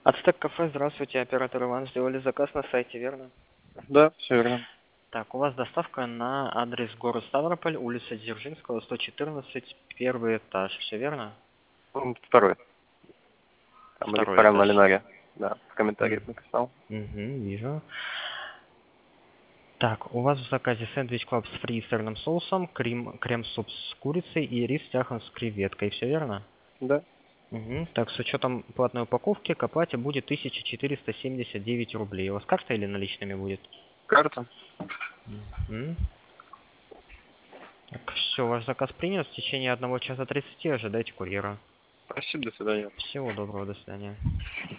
Ацтек кафе, здравствуйте, оператор Иван, сделали заказ на сайте, верно? Да, все верно. Так, у вас доставка на адрес город Ставрополь, улица Дзержинского, 114, первый этаж, все верно? Второй. Там в Второй ресторан этаж. Малинаре. Да, в комментариях написал. Вижу. Так, у вас в заказе сэндвич клаб с фрисерным соусом, крем-суп с курицей и рис тяхан с креветкой, все верно? Да. Так, с учетом платной упаковки к оплате будет 1479 рублей. У вас карта или наличными будет? Карта. Мгм. Так, все, ваш заказ принят. В течение 1 часа 30 ожидайте курьера. Спасибо, до свидания. Всего доброго, до свидания.